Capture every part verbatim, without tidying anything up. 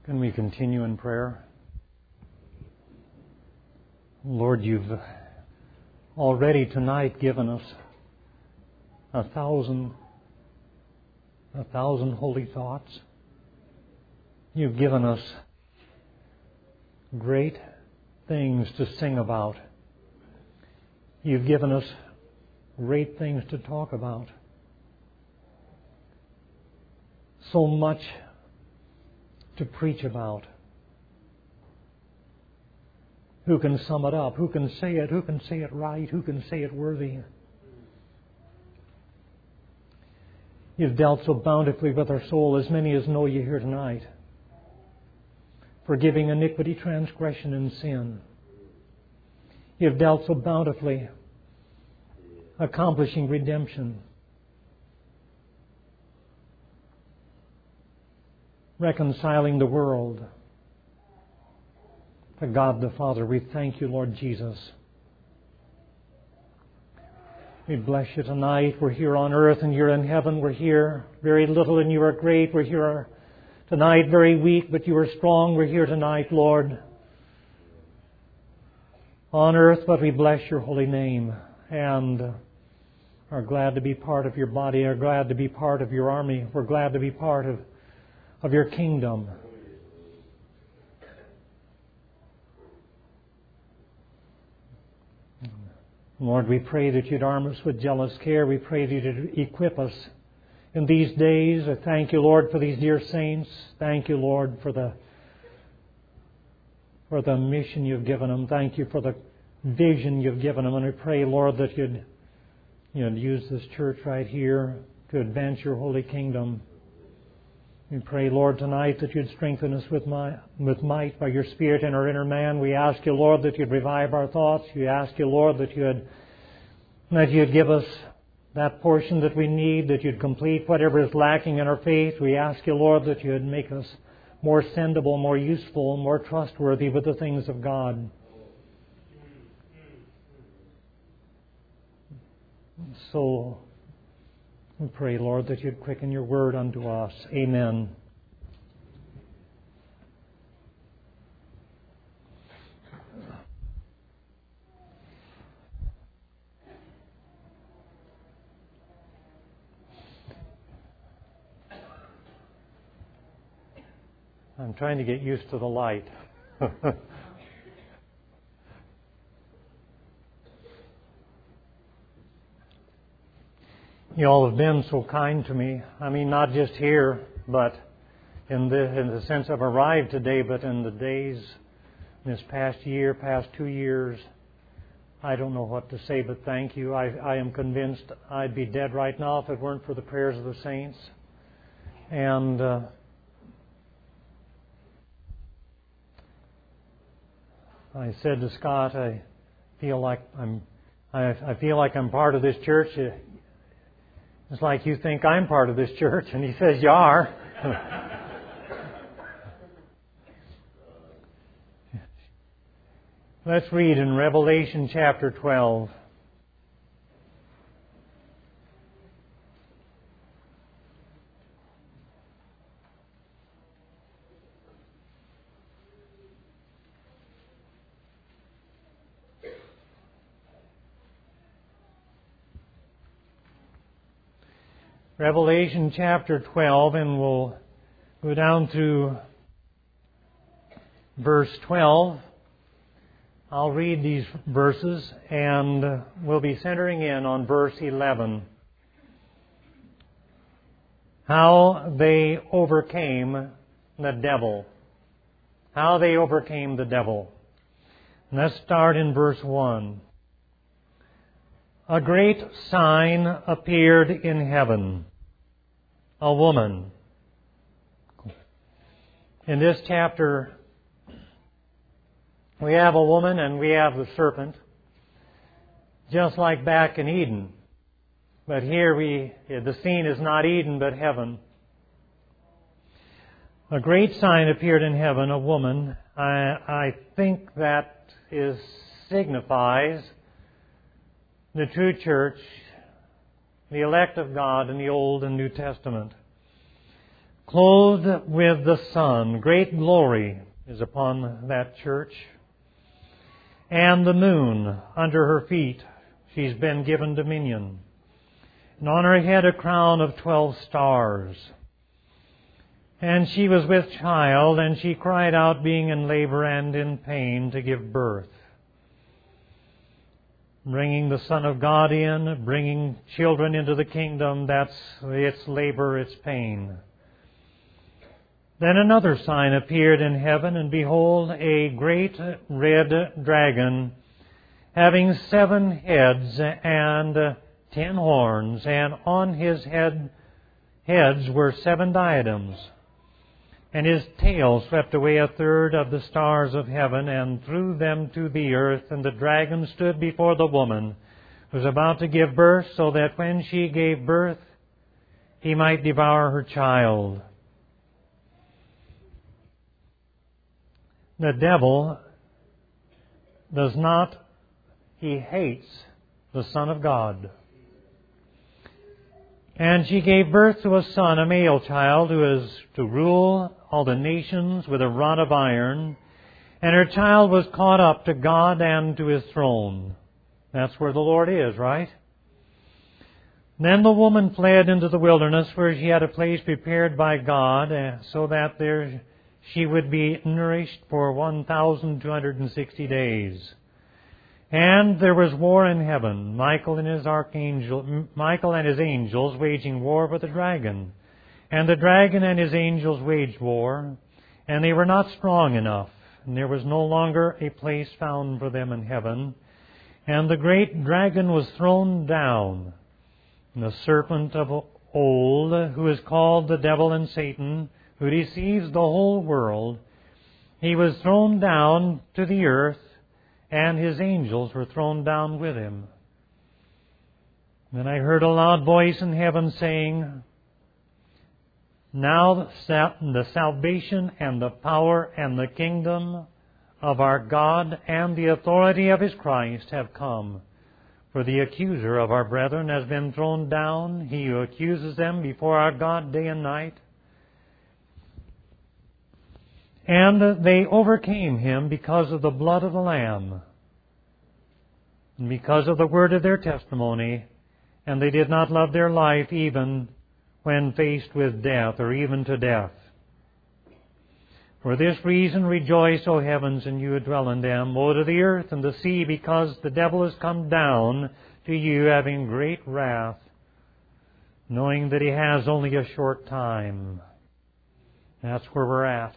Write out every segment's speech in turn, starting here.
Can we continue in prayer? Lord, you've already tonight given us a thousand, a thousand holy thoughts. You've given us great things to sing about. You've given us great things to talk about. So much to preach about. Who can sum it up? Who can say it? Who can say it right? Who can say it worthy? You've dealt so bountifully with our soul, as many as know you here tonight, forgiving iniquity, transgression, and sin. You've dealt so bountifully, accomplishing redemption, reconciling the world to God the Father. We thank you, Lord Jesus. We bless you tonight. We're here on earth and you're in heaven. We're here very little and you are great. We're here tonight very weak, but you are strong. We're here tonight, Lord, on earth, but we bless your holy name and are glad to be part of your body, are glad to be part of your army. We're glad to be part of of your kingdom. Lord, we pray that you'd arm us with jealous care. We pray that you'd equip us in these days. I thank you, Lord, for these dear saints. Thank you, Lord, for the for the mission you've given them. Thank you for the vision you've given them. And we pray, Lord, that you'd, you'd use this church right here to advance your holy kingdom. We pray, Lord, tonight that you'd strengthen us with, my, with might by your Spirit in our inner man. We ask you, Lord, that you'd revive our thoughts. We ask you, Lord, that you'd, that you'd give us that portion that we need, that you'd complete whatever is lacking in our faith. We ask you, Lord, that you'd make us more sendable, more useful, more trustworthy with the things of God. So we pray, Lord, that you'd quicken your word unto us. Amen. I'm trying to get used to the light. You all have been so kind to me. I mean, not just here, but in the in the sense I've arrived today, but in the days, this past year, past two years, I don't know what to say, but thank you. I, I am convinced I'd be dead right now if it weren't for the prayers of the saints. And uh, I said to Scott, I feel like I'm I, I feel like I'm part of this church. It's like you think I'm part of this church, and he says you are. Let's read in Revelation chapter twelve. Revelation chapter twelve, and we'll go down to verse twelve. I'll read these verses, and we'll be centering in on verse eleven. How they overcame the devil. How they overcame the devil. And let's start in verse one. A great sign appeared in heaven. A woman. In this chapter, we have a woman and we have the serpent, just like back in Eden. But here we, the scene is not Eden, but heaven. A great sign appeared in heaven, a woman. I, I think that is signifies the true church, the elect of God in the Old and New Testament. clothed with the sun. Great glory is upon that church. And the moon under her feet, she's been given dominion. And on her head a crown of twelve stars. And she was with child, and she cried out, being in labor and in pain, to give birth. Bringing the Son of God in, bringing children into the kingdom, that's its labor, its pain. Then another sign appeared in heaven, and behold, a great red dragon, having seven heads and ten horns, and on his head heads were seven diadems. And his tail swept away a third of the stars of heaven and threw them to the earth. And the dragon stood before the woman who was about to give birth, so that when she gave birth, he might devour her child. The devil does not, he hates the Son of God. And she gave birth to a son, a male child, who is to rule all the nations with a rod of iron. And her child was caught up to God and to His throne. That's where the Lord is, right? Then the woman fled into the wilderness, where she had a place prepared by God, so that there she would be nourished for one thousand two hundred sixty days. And there was war in heaven, Michael and his archangel, Michael and his angels waging war with the dragon. And the dragon and his angels waged war, and they were not strong enough, and there was no longer a place found for them in heaven. And the great dragon was thrown down, and the serpent of old, who is called the devil and Satan, who deceives the whole world, he was thrown down to the earth, and his angels were thrown down with him. Then I heard a loud voice in heaven saying, Now the salvation and the power and the kingdom of our God and the authority of His Christ have come. For the accuser of our brethren has been thrown down, he who accuses them before our God day and night. And they overcame him because of the blood of the Lamb, and because of the word of their testimony, and they did not love their life even when faced with death, or even to death. For this reason rejoice, O heavens, and you who dwell in them. Woe to the earth and the sea, because the devil has come down to you, having great wrath, knowing that he has only a short time. That's where we're at.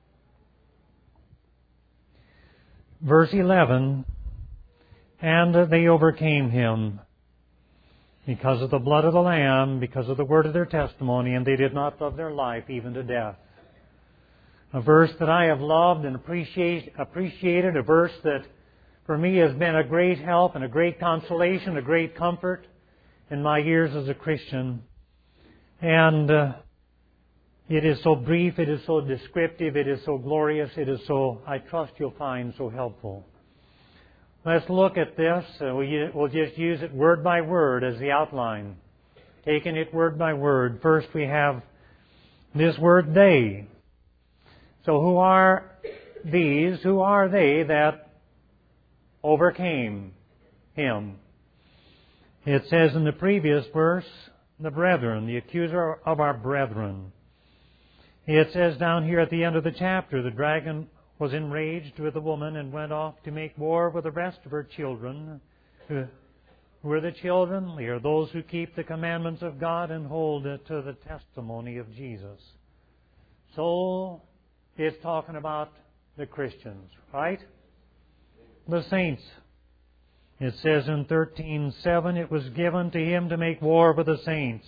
Verse eleven, and they overcame him because of the blood of the Lamb, because of the word of their testimony, and they did not love their life even to death. A verse that I have loved and appreciate, appreciated, a verse that for me has been a great help and a great consolation, a great comfort in my years as a Christian. And uh, it is so brief, it is so descriptive, it is so glorious, it is so, I trust you'll find, so helpful. Let's look at this. Uh, we, we'll just use it word by word as the outline. Taking it word by word. First we have this word they. So who are these? Who are they that overcame him? It says in the previous verse, the brethren, the accuser of our brethren. It says down here at the end of the chapter, the dragon was enraged with the woman and went off to make war with the rest of her children. Who are the children? They are those who keep the commandments of God and hold to the testimony of Jesus. So it's talking about the Christians, right? The saints. It says in thirteen seven, it was given to him to make war with the saints.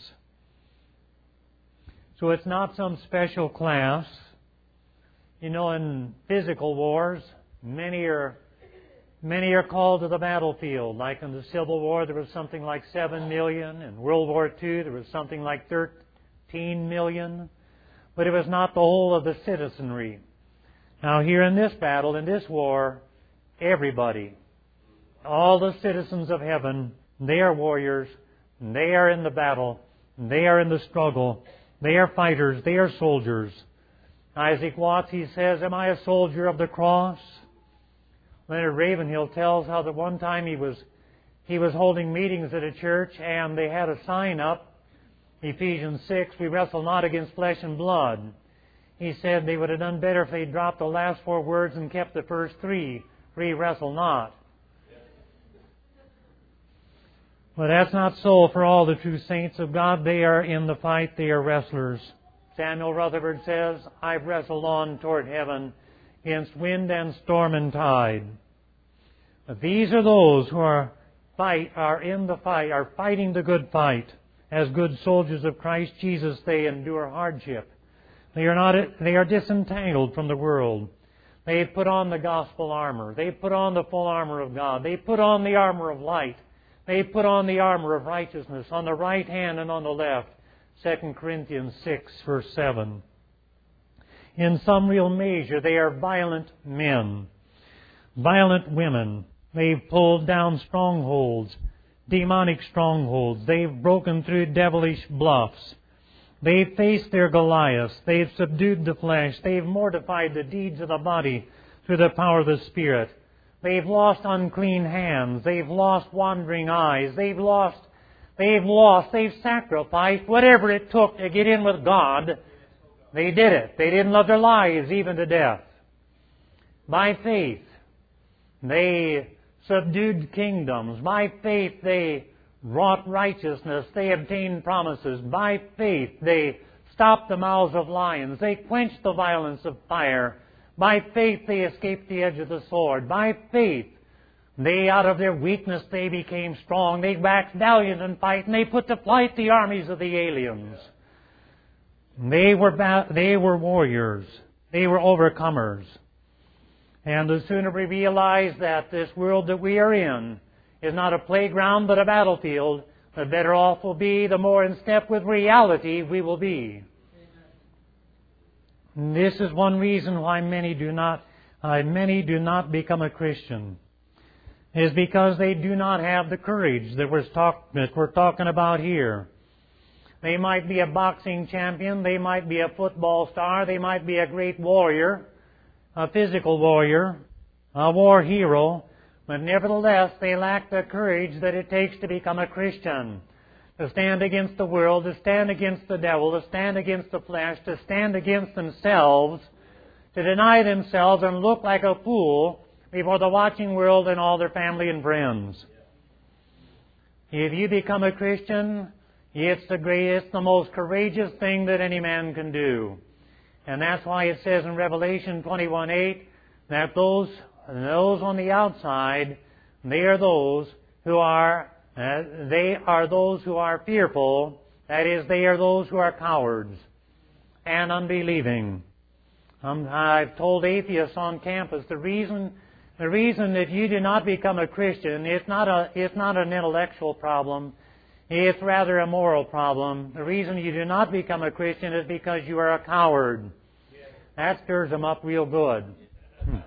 So it's not some special class. You know, in physical wars, many are many are called to the battlefield. Like in the Civil War, there was something like seven million. In World War Two, there was something like thirteen million. But it was not the whole of the citizenry. Now here in this battle, in this war, everybody, all the citizens of heaven, they are warriors, and they are in the battle, and they are in the struggle, They are fighters. They are soldiers. Isaac Watts, he says, am I a soldier of the cross? Leonard Ravenhill tells how that one time he was he was holding meetings at a church and they had a sign up, Ephesians six, we wrestle not against flesh and blood. He said they would have done better if they dropped the last four words and kept the first three. We wrestle not. But that's not so for all the true saints of God. They are in the fight. They are wrestlers. Samuel Rutherford says, I've wrestled on toward heaven against wind and storm and tide. But these are those who are fight, are in the fight, are fighting the good fight. As good soldiers of Christ Jesus, they endure hardship. They are not, they are disentangled from the world. They put on the gospel armor. They put on the full armor of God. They put on the armor of light. They put on the armor of righteousness on the right hand and on the left. Second Corinthians six, verse seven. In some real measure, they are violent men, violent women. They've pulled down strongholds, demonic strongholds. They've broken through devilish bluffs. They've faced their Goliaths. They've subdued the flesh. They've mortified the deeds of the body through the power of the Spirit. They've lost unclean hands. They've lost wandering eyes. They've lost, they've lost, they've sacrificed whatever it took to get in with God. They did it. They didn't love their lives even to death. By faith, they subdued kingdoms. By faith, they wrought righteousness. They obtained promises. By faith, they stopped the mouths of lions. They quenched the violence of fire. By faith, they escaped the edge of the sword. By faith, they, out of their weakness, they became strong. They waxed valiant in fight, and they put to flight the armies of the aliens. They were, ba- they were warriors. They were overcomers. And the sooner we realize that this world that we are in is not a playground but a battlefield, the better off we'll be, the more in step with reality we will be. This is one reason why many do not, uh, many do not become a Christian, is because they do not have the courage that we're, talk, that we're talking about here. They might be a boxing champion, they might be a football star, they might be a great warrior, a physical warrior, a war hero, but nevertheless they lack the courage that it takes to become a Christian. To stand against the world, to stand against the devil, to stand against the flesh, to stand against themselves, to deny themselves and look like a fool before the watching world and all their family and friends. If you become a Christian, it's the greatest, the most courageous thing that any man can do. And that's why it says in Revelation twenty-one eight that those, those on the outside, they are those who are Uh, they are those who are fearful. That is, they are those who are cowards and unbelieving. Um, I've told atheists on campus the reason the reason that you do not become a Christian is not a it's not an intellectual problem. It's rather a moral problem. The reason you do not become a Christian is because you are a coward. That stirs them up real good. Hmm.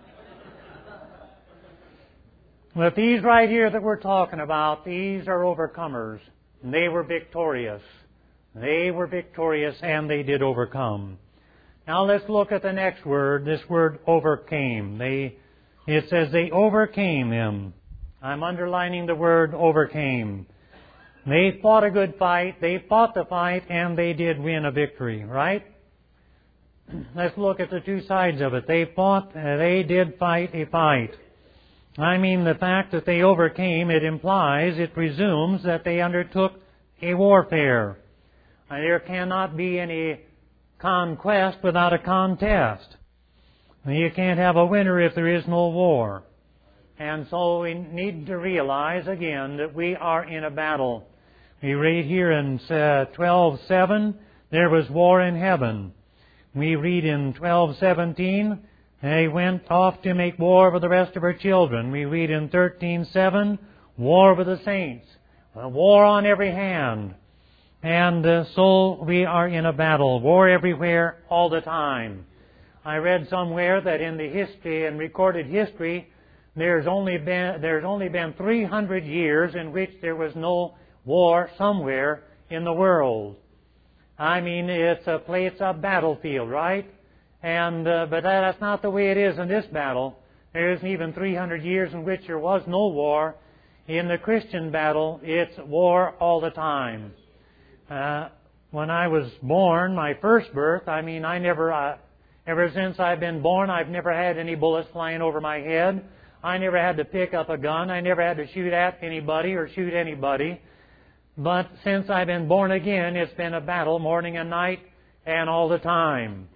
But these right here that we're talking about, these are overcomers. And they were victorious. They were victorious and they did overcome. Now let's look at the next word, this word overcame. They, it says they overcame him. I'm underlining the word overcame. They fought a good fight, they fought the fight, and they did win a victory, right? Let's look at the two sides of it. They fought, uh, they did fight a fight. I mean, the fact that they overcame, it implies, it presumes that they undertook a warfare. There cannot be any conquest without a contest. You can't have a winner if there is no war. And so we need to realize again that we are in a battle. We read here in twelve seven, there was war in heaven. We read in twelve seventeen, they went off to make war with the rest of her children. We read in thirteen seven, war with the saints. A war on every hand. And uh, so we are in a battle. War everywhere, all the time. I read somewhere that in the history and recorded history, there's only been there's only been three hundred years in which there was no war somewhere in the world. I mean, it's a place, it's a battlefield, right? And uh, but that, that's not the way it is in this battle. There isn't even three hundred years in which there was no war. In the Christian battle, it's war all the time. Uh, when I was born, my first birth, I mean, I never, uh, ever since I've been born, I've never had any bullets flying over my head. I never had to pick up a gun. I never had to shoot at anybody or shoot anybody. But since I've been born again, it's been a battle morning and night and all the time.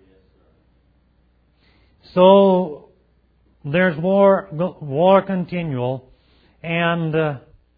So there's war, war continual, and uh,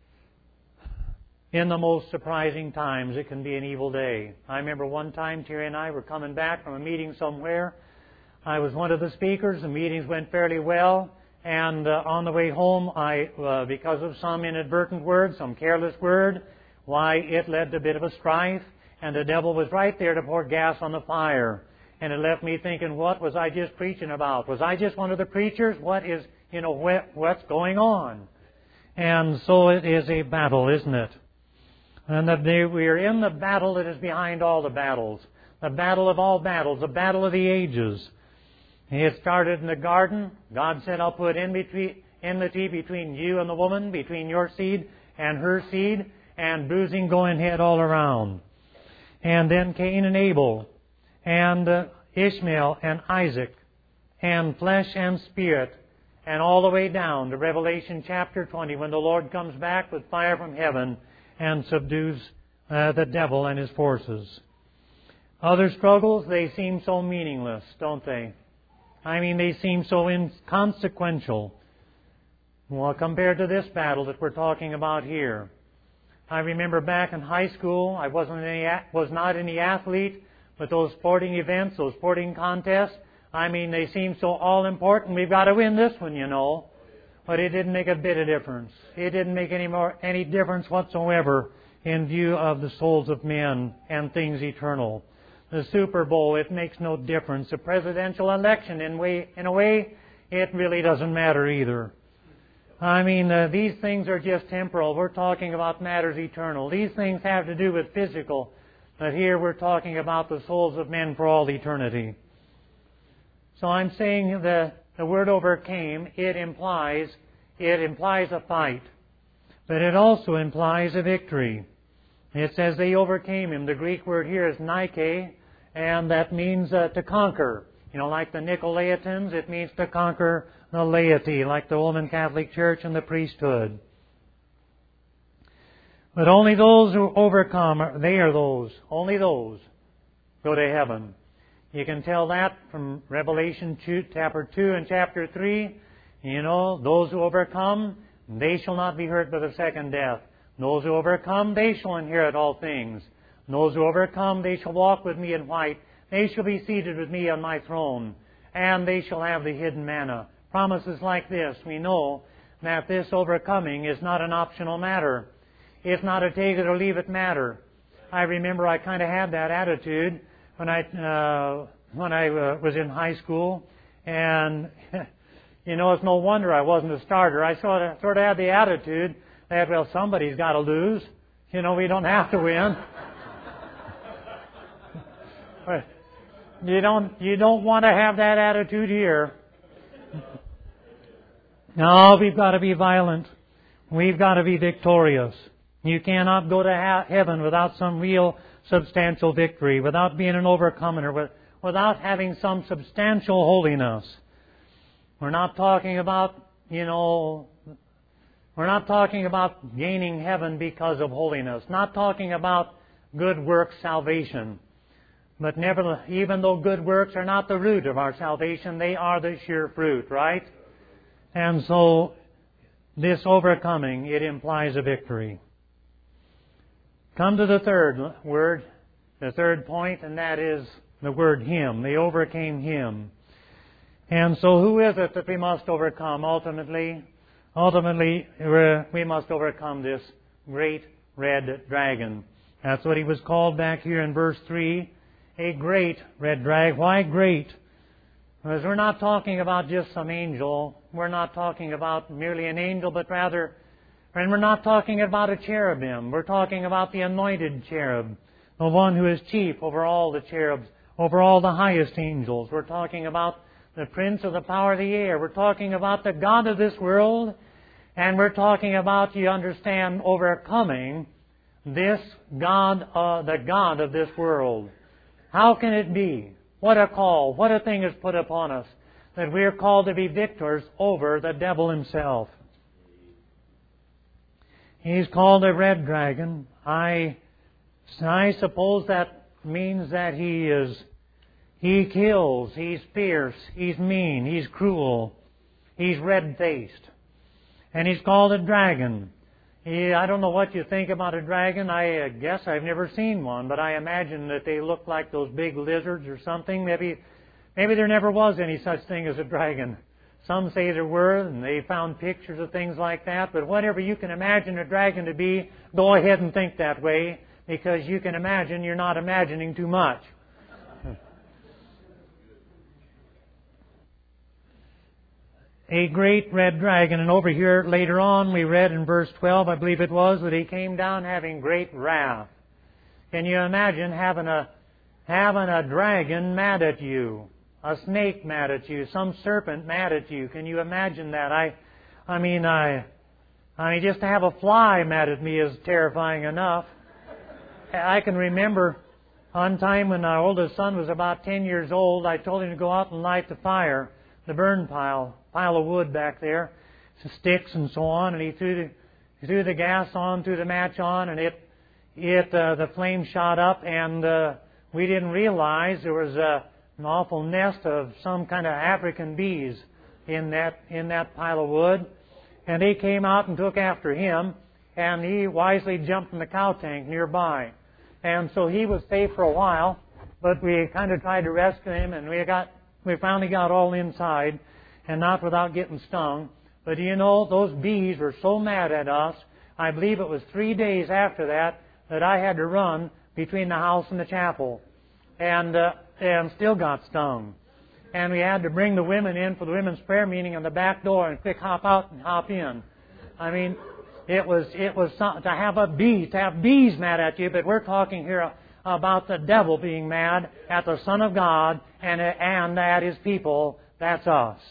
in the most surprising times, it can be an evil day. I remember one time Terry and I were coming back from a meeting somewhere. I was one of the speakers. The meetings went fairly well. And uh, on the way home, I, uh, because of some inadvertent word, some careless word, why, it led to a bit of a strife. And the devil was right there to pour gas on the fire. And it left me thinking, what was I just preaching about? Was I just one of the preachers? What is, you know, wh- what's going on? And so it is a battle, isn't it? And that they, we are in the battle that is behind all the battles. The battle of all battles, the battle of the ages. It started in the garden. God said, I'll put enmity between you and the woman, between your seed and her seed, and bruising going head all around. And then Cain and Abel, and uh, Ishmael and Isaac, and flesh and spirit, and all the way down to Revelation chapter twenty, when the Lord comes back with fire from heaven and subdues uh, the devil and his forces. Other struggles, they seem so meaningless, don't they? I mean, they seem so inconsequential. Well, compared to this battle that we're talking about here. I remember back in high school, I wasn't any, was not any athlete, but those sporting events, those sporting contests, I mean, they seem so all-important. We've got to win this one, you know. But it didn't make a bit of difference. It didn't make any more any difference whatsoever in view of the souls of men and things eternal. The Super Bowl, it makes no difference. The presidential election, in way, in a way, it really doesn't matter either. I mean, uh, these things are just temporal. We're talking about matters eternal. These things have to do with physical, but here we're talking about the souls of men for all eternity. So I'm saying the the word overcame, it implies it implies a fight, but it also implies a victory. It says they overcame him. The Greek word here is Nike, and that means uh, to conquer. You know, like the Nicolaitans, it means to conquer the laity, like the Roman Catholic Church and the priesthood. But only those who overcome, they are those, only those go to heaven. You can tell that from Revelation two, chapter two and chapter three. You know, those who overcome, they shall not be hurt by the second death. Those who overcome, they shall inherit all things. Those who overcome, they shall walk with me in white. They shall be seated with me on my throne. And they shall have the hidden manna. Promises like this, we know that this overcoming is not an optional matter. It's not a take it or leave it matter. I remember I kind of had that attitude when I uh, when I uh, was in high school, and you know, it's no wonder I wasn't a starter. I sort of sort of had the attitude that, well, somebody's got to lose. You know, we don't have to win. But you don't you don't want to have that attitude here. No, we've got to be violent. We've got to be victorious. You cannot go to ha- heaven without some real substantial victory, without being an overcomer, without having some substantial holiness. We're not talking about, you know, we're not talking about gaining heaven because of holiness. Not talking about good works salvation. But never, even though good works are not the root of our salvation, they are the sure fruit, right? And so, this overcoming, it implies a victory. Come to the third word, the third point, and that is the word Him. They overcame Him. And so who is it that we must overcome ultimately? Ultimately, we must overcome this great red dragon. That's what he was called back here in verse three. A great red dragon. Why great? Because we're not talking about just some angel. We're not talking about merely an angel, but rather, and we're not talking about a cherubim. We're talking about the anointed cherub, the one who is chief over all the cherubs, over all the highest angels. We're talking about the prince of the power of the air. We're talking about the God of this world. And we're talking about, you understand, overcoming this God, uh, the God of this world. How can it be? What a call, what a thing is put upon us, that we are called to be victors over the devil himself. He's called a red dragon. I, I suppose that means that he is, he kills, he's fierce, he's mean, he's cruel, he's red-faced. And he's called a dragon. He, I don't know what you think about a dragon. I uh, guess I've never seen one, but I imagine that they look like those big lizards or something. Maybe, maybe there never was any such thing as a dragon. Some say there were, and they found pictures of things like that. But whatever you can imagine a dragon to be, go ahead and think that way, because you can imagine you're not imagining too much. A great red dragon. And over here later on we read in verse twelve, I believe it was, that he came down having great wrath. Can you imagine having a having a dragon mad at you? A snake mad at you? Some serpent mad at you? Can you imagine that? I I mean I I mean just to have a fly mad at me is terrifying enough. I can remember one time when our oldest son was about ten years old, I told him to go out and light the fire, the burn pile. Pile of wood back there, some sticks and so on, and he threw the he threw the gas on, threw the match on, and it it uh, the flame shot up, and uh, we didn't realize there was a, an awful nest of some kind of African bees in that in that pile of wood, and they came out and took after him, and he wisely jumped in the cow tank nearby, and so he was safe for a while, but we kind of tried to rescue him, and we got we finally got all inside. And not without getting stung. But you know, those bees were so mad at us, I believe it was three days after that, that I had to run between the house and the chapel. And, uh, and still got stung. And we had to bring the women in for the women's prayer meeting on the back door and quick hop out and hop in. I mean, it was, it was some, to have a bee, to have bees mad at you, but we're talking here about the devil being mad at the Son of God and, and at His people. That's us.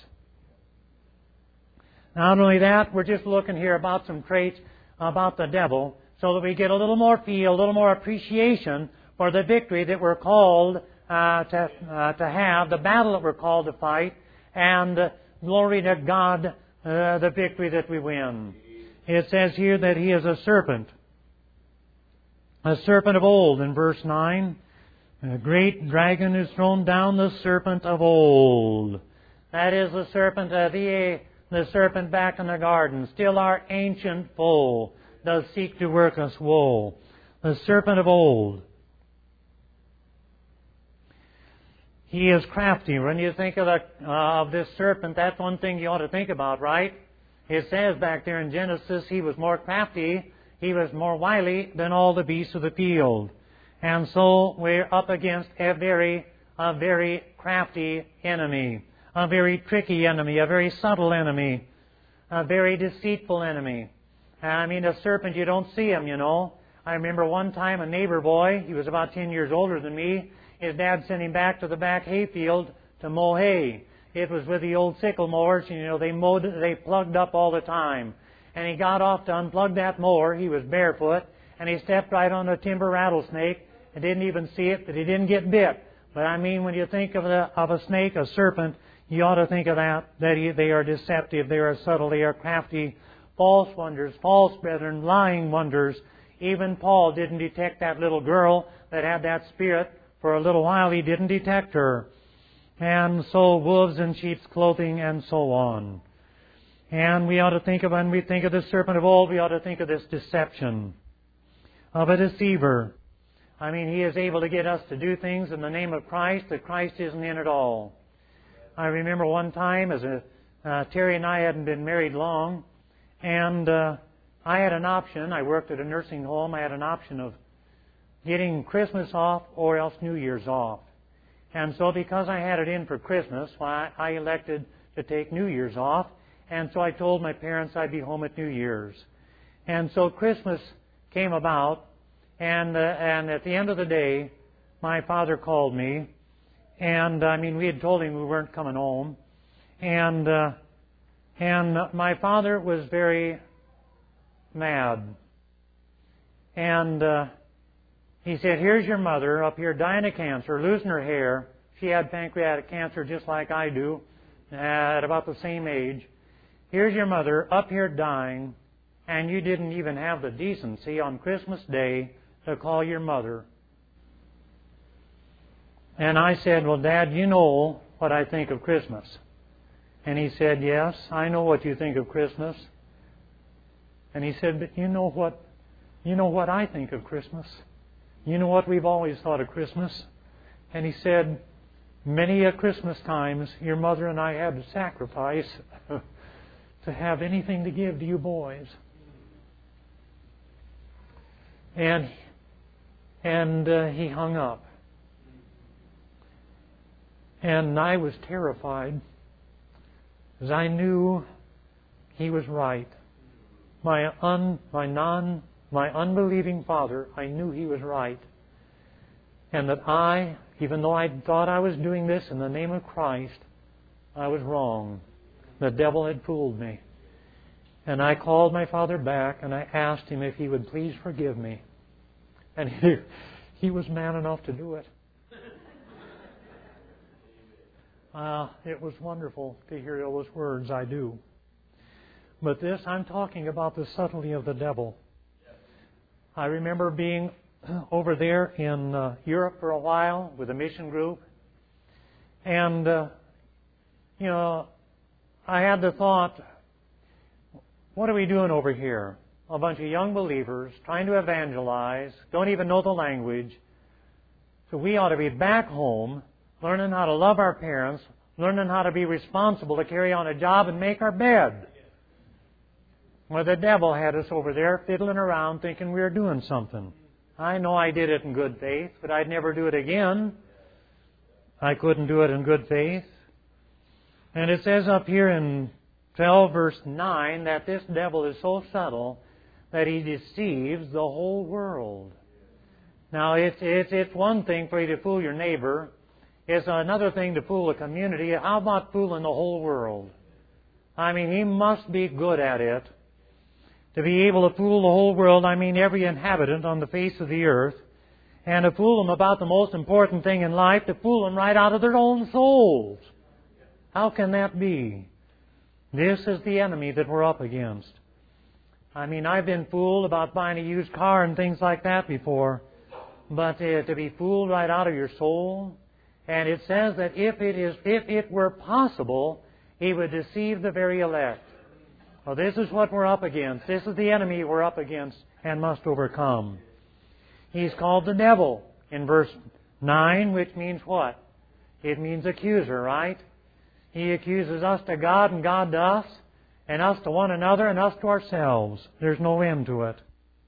Not only that, we're just looking here about some traits about the devil so that we get a little more feel, a little more appreciation for the victory that we're called uh, to, uh, to have, the battle that we're called to fight, and uh, glory to God, uh, the victory that we win. It says here that he is a serpent, a serpent of old in verse nine. A great dragon is thrown down, the serpent of old. That is the serpent of the The serpent back in the garden, still our ancient foe, does seek to work us woe. The serpent of old. He is crafty. When you think of, the, uh, of this serpent, that's one thing you ought to think about, right? It says back there in Genesis, he was more crafty, he was more wily than all the beasts of the field. And so we're up against a very, a very crafty enemy. A very tricky enemy, a very subtle enemy, a very deceitful enemy. I mean, a serpent, you don't see him, you know. I remember one time a neighbor boy, he was about ten years older than me, his dad sent him back to the back hayfield to mow hay. It was with the old sickle mowers, and, you know, they mowed, they plugged up all the time. And he got off to unplug that mower, he was barefoot, and he stepped right on a timber rattlesnake and didn't even see it, but he didn't get bit. But I mean, when you think of, the, of a snake, a serpent, you ought to think of that, that they are deceptive, they are subtle, they are crafty, false wonders, false brethren, lying wonders. Even Paul didn't detect that little girl that had that spirit. For a little while he didn't detect her. And so wolves in sheep's clothing and so on. And we ought to think of, when we think of the serpent of old, we ought to think of this deception of a deceiver. I mean, he is able to get us to do things in the name of Christ that Christ isn't in at all. I remember one time, as a, uh, Terry and I hadn't been married long, and uh, I had an option. I worked at a nursing home. I had an option of getting Christmas off or else New Year's off. And so because I had it in for Christmas, well, I, I elected to take New Year's off. And so I told my parents I'd be home at New Year's. And so Christmas came about, And, uh, and at the end of the day, my father called me. And, I mean, we had told him we weren't coming home. And, uh, and my father was very mad. And uh, he said, here's your mother up here dying of cancer, losing her hair. She had pancreatic cancer just like I do, at about the same age. Here's your mother up here dying, and you didn't even have the decency on Christmas Day to call your mother. And I said, well, Dad, you know what I think of Christmas. And he said, yes, I know what you think of Christmas. And he said, but you know what, you know what I think of Christmas? You know what we've always thought of Christmas? And he said, many a Christmas times your mother and I had to sacrifice to have anything to give to you boys. And, and uh, he hung up. And I was terrified, because I knew he was right. My un, my non, my unbelieving father, I knew he was right. And that I, even though I thought I was doing this in the name of Christ, I was wrong. The devil had fooled me. And I called my father back and I asked him if he would please forgive me. And he, he was man enough to do it. Uh, it was wonderful to hear those words, I do. But this, I'm talking about the subtlety of the devil. I remember being over there in uh, Europe for a while with a mission group. And, uh, you know, I had the thought, what are we doing over here? A bunch of young believers trying to evangelize, don't even know the language. So we ought to be back home, learning how to love our parents, learning how to be responsible to carry on a job and make our bed. Well, the devil had us over there fiddling around thinking we were doing something. I know I did it in good faith, but I'd never do it again. I couldn't do it in good faith. And it says up here in twelve verse nine that this devil is so subtle that he deceives the whole world. Now, it's, it's, it's one thing for you to fool your neighbor. It's another thing to fool a community. How about fooling the whole world? I mean, he must be good at it. To be able to fool the whole world, I mean every inhabitant on the face of the earth, and to fool them about the most important thing in life, to fool them right out of their own souls. How can that be? This is the enemy that we're up against. I mean, I've been fooled about buying a used car and things like that before, but uh, to be fooled right out of your soul. And it says that if it is, if it were possible, he would deceive the very elect. Well, this is what we're up against. This is the enemy we're up against and must overcome. He's called the devil in verse nine, which means what? It means accuser, right? He accuses us to God and God to us, and us to one another and us to ourselves. There's no end to it.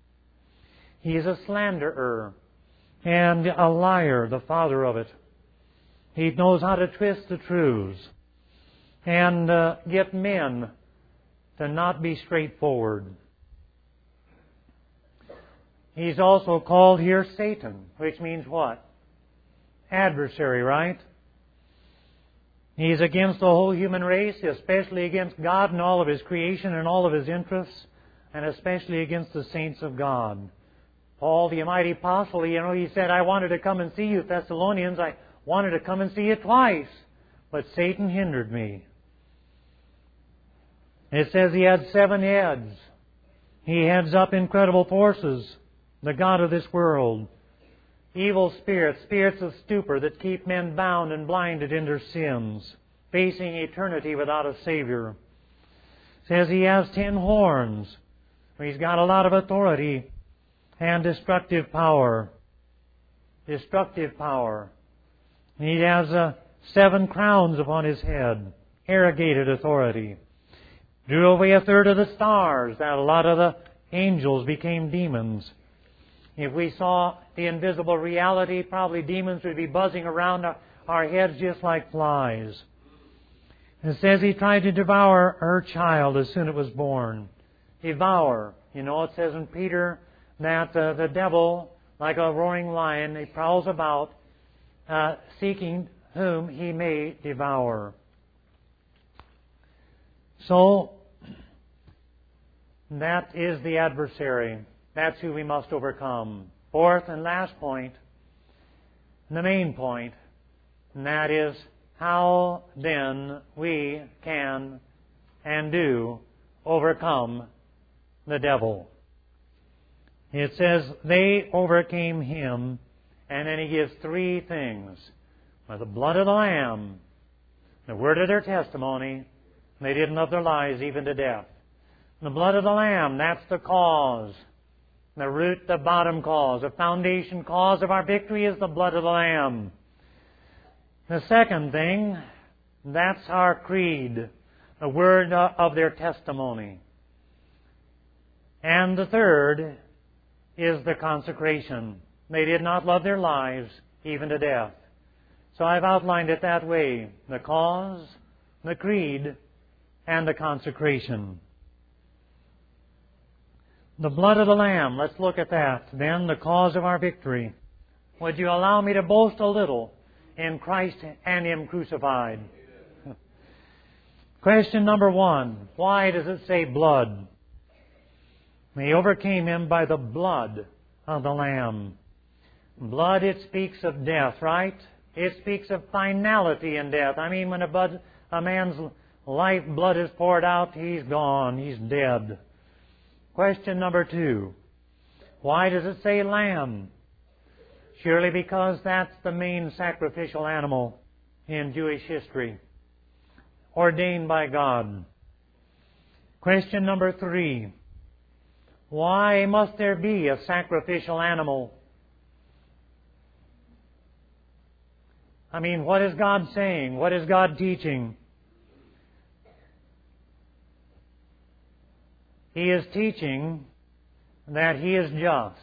He's a slanderer and a liar, the father of it. He knows how to twist the truths and uh, get men to not be straightforward. He's also called here Satan, which means what? Adversary, right? He's against the whole human race, especially against God and all of His creation and all of His interests, and especially against the saints of God. Paul, the mighty apostle, you know, he said, I wanted to come and see you, Thessalonians. I wanted to come and see you twice, but Satan hindered me. It says he had seven heads. He heads up incredible forces, the god of this world. Evil spirits, spirits of stupor that keep men bound and blinded in their sins, facing eternity without a Savior. It says he has ten horns. He's got a lot of authority and destructive power. Destructive power. He has uh, seven crowns upon his head. Arrogated authority. Drew away a third of the stars. That a lot of the angels became demons. If we saw the invisible reality, probably demons would be buzzing around our heads just like flies. It says he tried to devour her child as soon as it was born. Devour. You know, it says in Peter that uh, the devil like a roaring lion, he prowls about, uh, seeking whom he may devour. So, that is the adversary. That's who we must overcome. Fourth and last point, the main point, and that is how then we can and do overcome the devil. It says they overcame him, and then he gives three things. By the blood of the Lamb, the word of their testimony, and they didn't love their lives even to death. The blood of the Lamb, that's the cause. The root, the bottom cause, the foundation cause of our victory is the blood of the Lamb. The second thing, that's our creed, the word of their testimony. And the third is the consecration. They did not love their lives even to death. So I've outlined it that way, the cause, the creed, and the consecration. The blood of the Lamb, let's look at that. Then the cause of our victory. Would you allow me to boast a little in Christ and Him crucified? Question number one, why does it say blood? They overcame Him by the blood of the Lamb. Blood, it speaks of death, right? It speaks of finality in death. I mean, when a, blood, a man's life blood is poured out, he's gone, he's dead. Question number two. Why does it say lamb? Surely because that's the main sacrificial animal in Jewish history, ordained by God. Question number three. Why must there be a sacrificial animal? I mean, what is God saying? What is God teaching? He is teaching that He is just.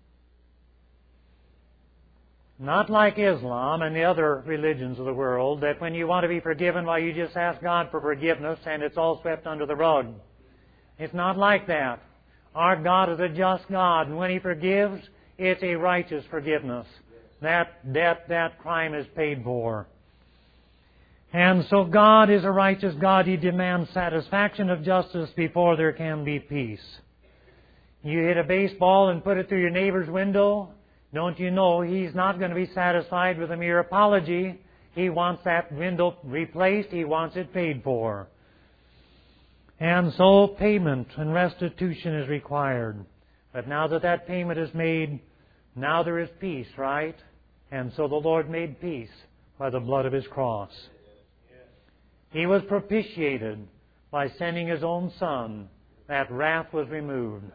Not like Islam and the other religions of the world, that when you want to be forgiven, why, you just ask God for forgiveness and it's all swept under the rug. It's not like that. Our God is a just God, and when He forgives, it's a righteous forgiveness. That debt, that crime is paid for. And so God is a righteous God. He demands satisfaction of justice before there can be peace. You hit a baseball and put it through your neighbor's window, don't you know He's not going to be satisfied with a mere apology. He wants that window replaced. He wants it paid for. And so payment and restitution is required. But now that that payment is made, now there is peace, right? And so the Lord made peace by the blood of His cross. He was propitiated by sending His own Son. That wrath was removed.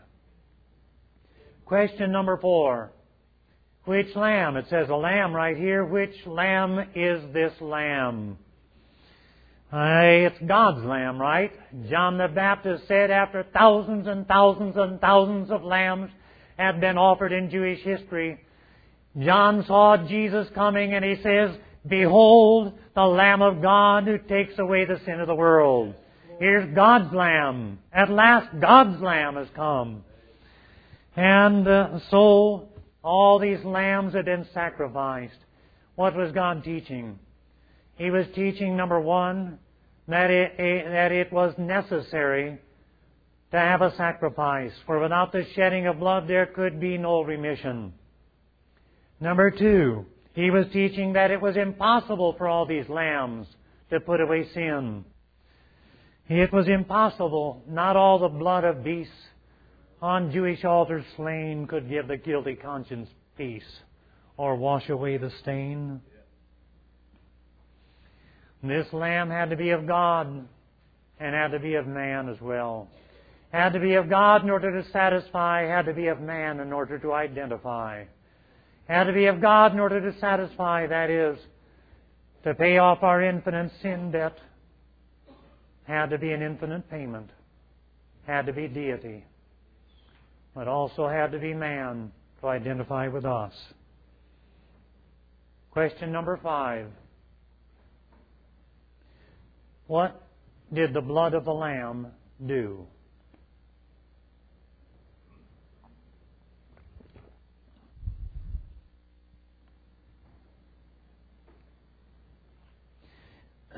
Question number four. Which lamb? It says a lamb right here. Which lamb is this lamb? Uh, it's God's lamb, right? John the Baptist said after thousands and thousands and thousands of lambs had been offered in Jewish history, John saw Jesus coming and he says, "Behold, the Lamb of God who takes away the sin of the world." Here's God's Lamb. At last, God's Lamb has come. And uh, so, all these lambs had been sacrificed. What was God teaching? He was teaching, number one, that it, that it was necessary to have a sacrifice, for without the shedding of blood there could be no remission. Number two, He was teaching that it was impossible for all these lambs to put away sin. It was impossible. Not all the blood of beasts on Jewish altars slain could give the guilty conscience peace or wash away the stain. This lamb had to be of God and had to be of man as well. Had to be of God in order to satisfy, had to be of man in order to identify. Had to be of God in order to satisfy, that is, to pay off our infinite sin debt. Had to be an infinite payment. Had to be deity. But also had to be man to identify with us. Question number five. What did the blood of the Lamb do?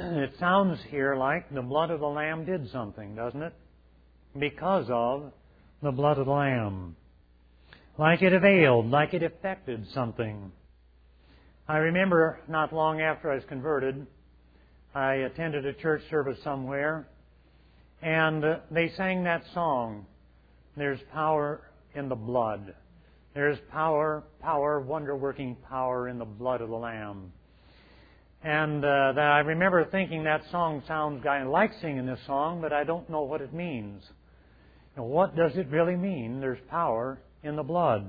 it sounds here like the blood of the Lamb did something, doesn't it? Because of the blood of the Lamb. Like it availed, like it affected something. I remember not long after I was converted, I attended a church service somewhere, and uh, they sang that song, "There's power in the blood. There's power, power, wonder-working power in the blood of the Lamb." And uh, that I remember thinking that song sounds, I like singing this song, but I don't know what it means. Now, what does it really mean? There's power in the blood.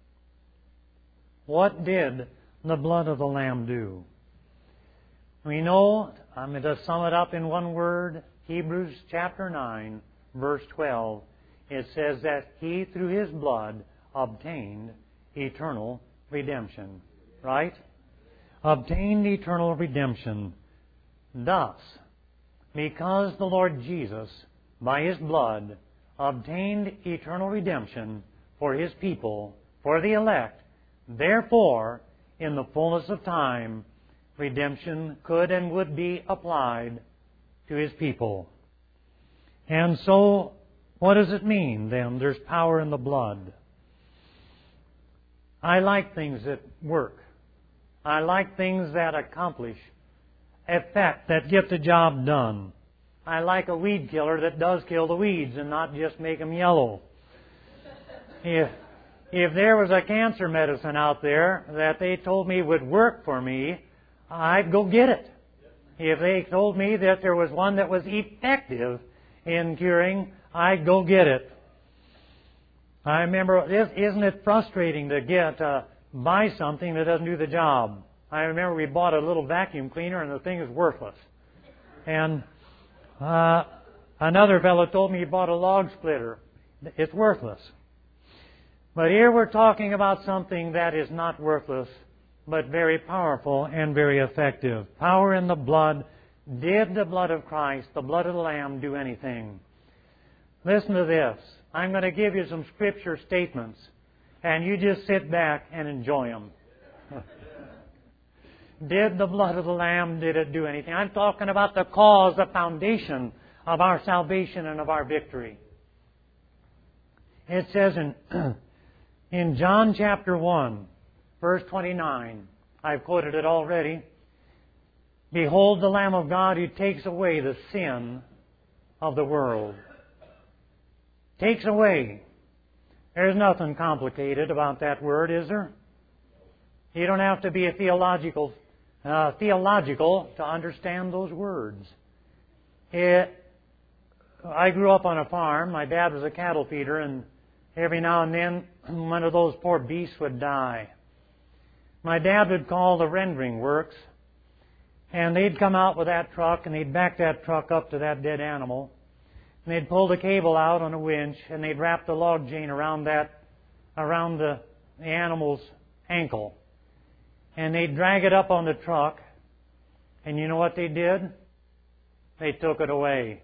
What did the blood of the Lamb do? We know, I'm going to sum it up in one word, Hebrews chapter nine, verse twelve. It says that He, through His blood, obtained eternal redemption. Right? Obtained eternal redemption. Thus, because the Lord Jesus, by His blood, obtained eternal redemption for His people, for the elect, therefore, in the fullness of time, redemption could and would be applied to His people. And so, what does it mean then? There's power in the blood. I like things that work. I like things that accomplish effect, that get the job done. I like a weed killer that does kill the weeds and not just make them yellow. If, if there was a cancer medicine out there that they told me would work for me, I'd go get it. If they told me that there was one that was effective in curing, I'd go get it. I remember, isn't it frustrating to get uh, buy something that doesn't do the job? I remember we bought a little vacuum cleaner and the thing is worthless. And uh, another fellow told me he bought a log splitter. It's worthless. But here we're talking about something that is not worthless, but very powerful and very effective. Power in the blood. Did the blood of Christ, the blood of the Lamb, do anything? Listen to this. I'm going to give you some scripture statements, and you just sit back and enjoy them. Did the blood of the Lamb, did it do anything? I'm talking about the cause, the foundation of our salvation and of our victory. It says in, in John chapter one, verse twenty-nine, I've quoted it already, "Behold the Lamb of God who takes away the sin of the world." Takes away. There's nothing complicated about that word, is there? You don't have to be a theological uh, theological to understand those words. It, I grew up on a farm. My dad was a cattle feeder, and every now and then one of those poor beasts would die. My dad would call the rendering works, and they'd come out with that truck, and they'd back that truck up to that dead animal. And they'd pull the cable out on a winch, and they'd wrap the log chain around that, around the, the animal's ankle. And they'd drag it up on the truck, and you know what they did? They took it away.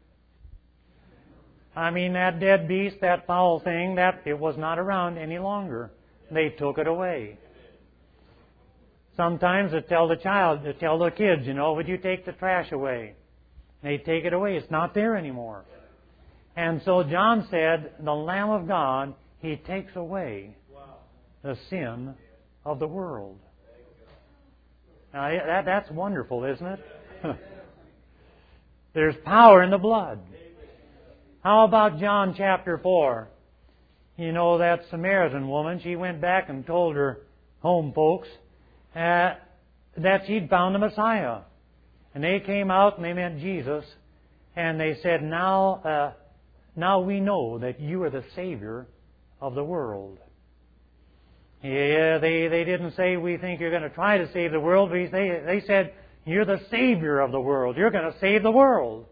I mean, that dead beast, that foul thing, that it was not around any longer. They took it away. Sometimes they tell the child, they tell the kids, you know, would you take the trash away? They take it away. It's not there anymore. And so John said, the Lamb of God, He takes away the sin of the world. Now, that, that's wonderful, isn't it? There's power in the blood. How about John chapter four? You know, that Samaritan woman, she went back and told her home folks uh, that she'd found the Messiah. And they came out and they met Jesus, and they said, now, uh, now we know that you are the Savior of the world. Yeah, they, they didn't say, we think you're going to try to save the world. They, they said, you're the Savior of the world. You're going to save the world.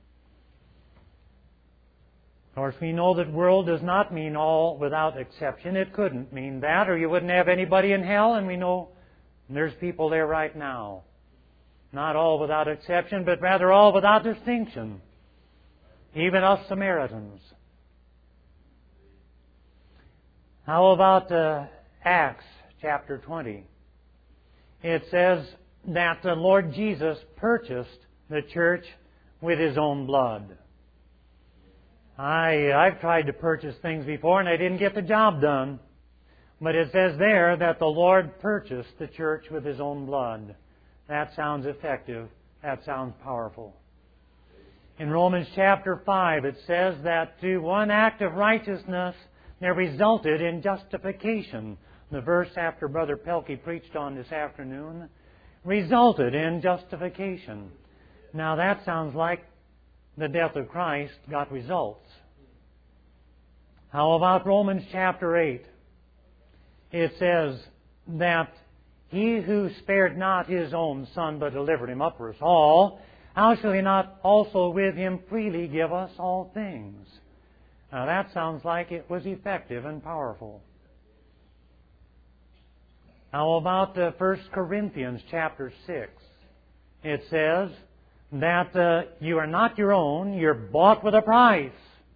Of course, we know that world does not mean all without exception. It couldn't mean that, or you wouldn't have anybody in hell, and we know there's people there right now. Not all without exception, but rather all without distinction. Even us Samaritans. How about uh, Acts chapter twenty? It says that the Lord Jesus purchased the church with His own blood. I, I've tried to purchase things before and I didn't get the job done. But it says there that the Lord purchased the church with His own blood. That sounds effective. That sounds powerful. In Romans chapter five, it says that through one act of righteousness there resulted in justification. The verse after Brother Pelkey preached on this afternoon resulted in justification. Now that sounds like the death of Christ got results. How about Romans chapter eight? It says that He who spared not His own Son, but delivered Him up for us all, how shall He not also with Him freely give us all things? Now that sounds like it was effective and powerful. How about uh, First Corinthians chapter six? It says that uh, you are not your own, you're bought with a price.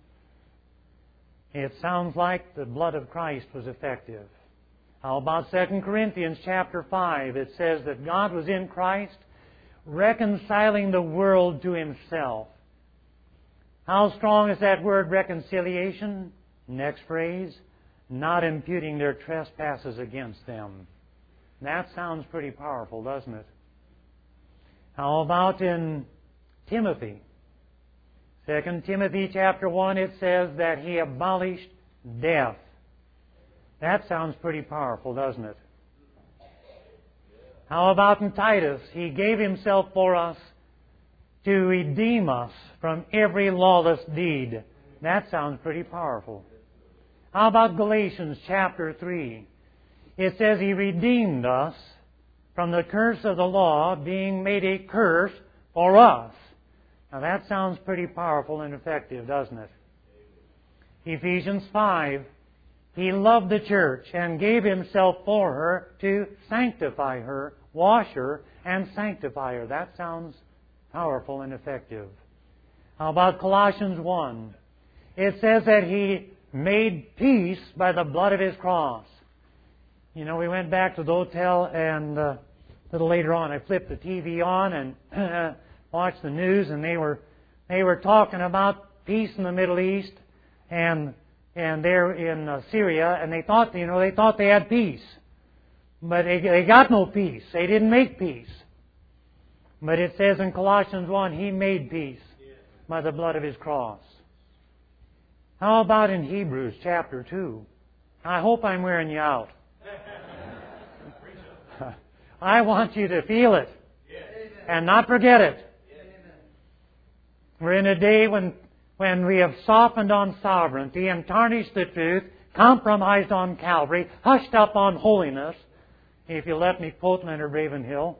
It sounds like the blood of Christ was effective. How about Second Corinthians chapter five? It says that God was in Christ reconciling the world to Himself. How strong is that word reconciliation? Next phrase, not imputing their trespasses against them. That sounds pretty powerful, doesn't it? How about in Timothy? Second Timothy chapter one, it says that He abolished death. That sounds pretty powerful, doesn't it? How about in Titus? He gave Himself for us to redeem us from every lawless deed. That sounds pretty powerful. How about Galatians chapter three? It says He redeemed us from the curse of the law, being made a curse for us. Now that sounds pretty powerful and effective, doesn't it? Ephesians five. He loved the church and gave Himself for her to sanctify her, wash her, and sanctify her. That sounds powerful and effective. How about Colossians one? It says that He made peace by the blood of His cross. You know, we went back to the hotel and uh, a little later on I flipped the T V on and watched the news, and they were they were talking about peace in the Middle East and and they're in uh, Syria, and they thought, you know, they thought they had peace. But they, they got no peace. They didn't make peace. But it says in Colossians one, He made peace by the blood of His cross. How about in Hebrews chapter two? I hope I'm wearing you out. I want you to feel it and not forget it. We're in a day when when we have softened on sovereignty and tarnished the truth, compromised on Calvary, hushed up on holiness, if you let me quote Leonard Ravenhill.